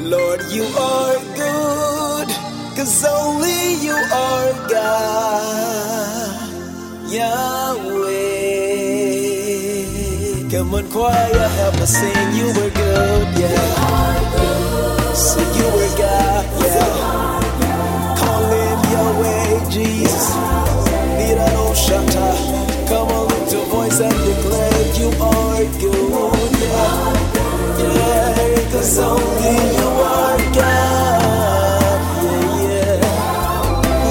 Lord, you are good, 'cause only you are God, Yahweh. Come on, choir, help us sing. You were good, yeah. Sing, you were God, yeah. Call him Yahweh, Jesus. Come on, lift your voice and declare you are good, yeah. Yeah, 'cause only you are God, yeah, yeah.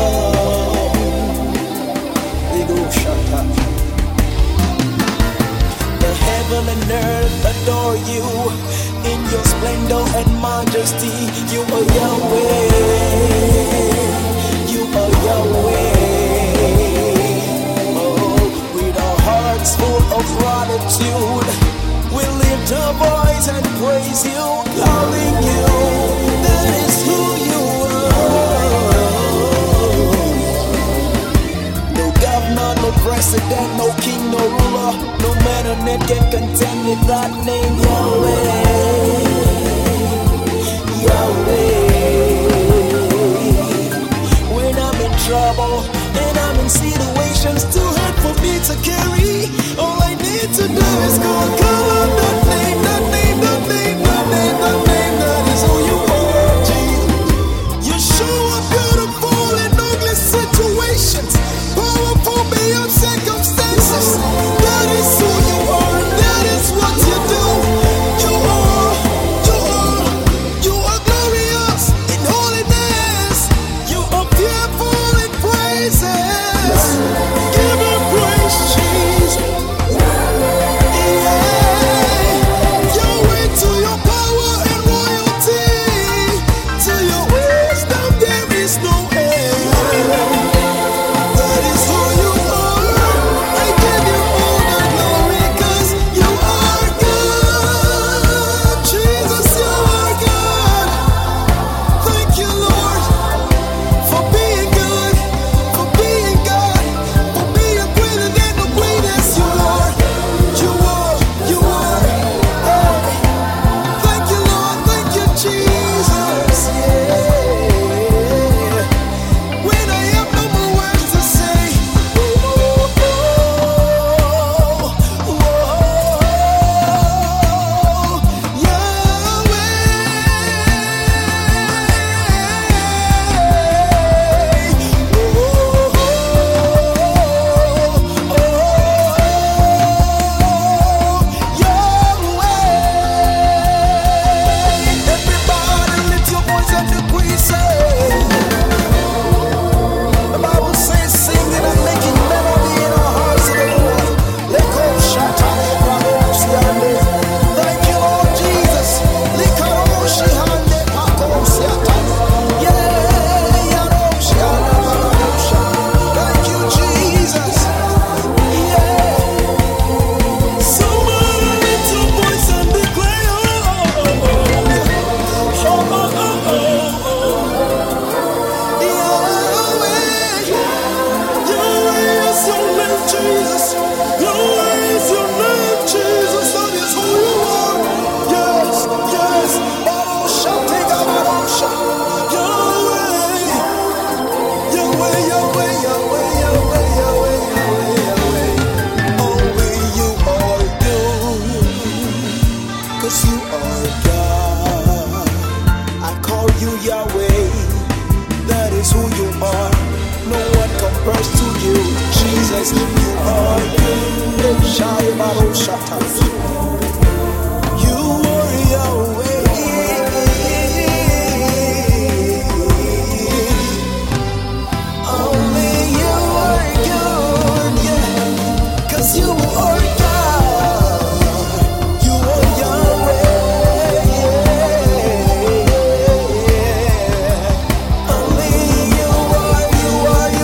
The heaven and earth adore you in your splendor and majesty. You are Yahweh. You are Yahweh. Full of gratitude, we lift our voice and praise you, calling you. That is who you are. No governor, no president, no king, no ruler, no man on earth can contend with that name, Yahweh. Yahweh. When I'm in trouble and I'm in situations too hard for me to carry, all I need to do is call on that name, that name, that name, that name, that name. That is who you are, Jesus. You show up beautiful in ugly situations, powerful beyond circumstances. That is who you are. That is what you do. You are glorious in holiness. You are fearful in praises. Give him praise, Jesus.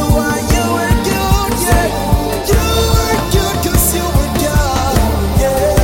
Yeah.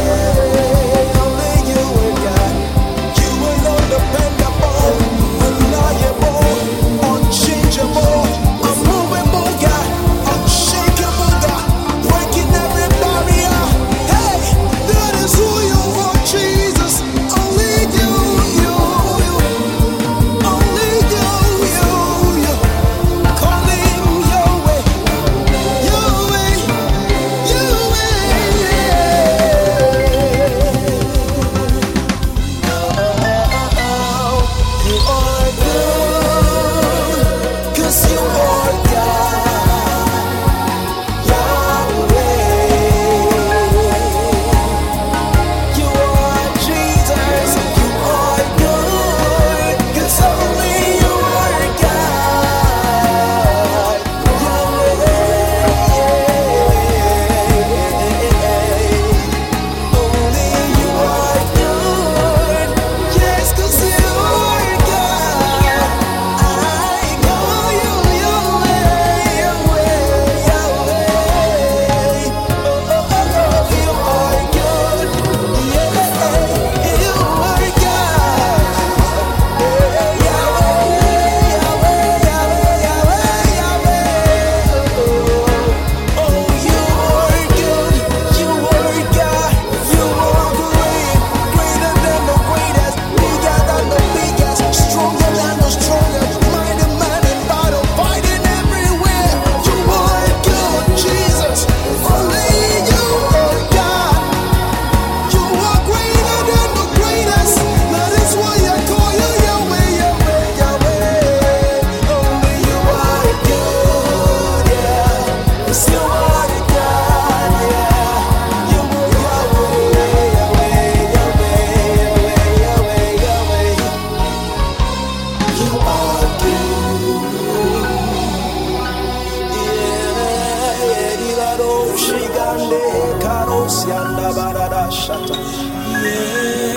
Sianda Barada Shata. Yeah.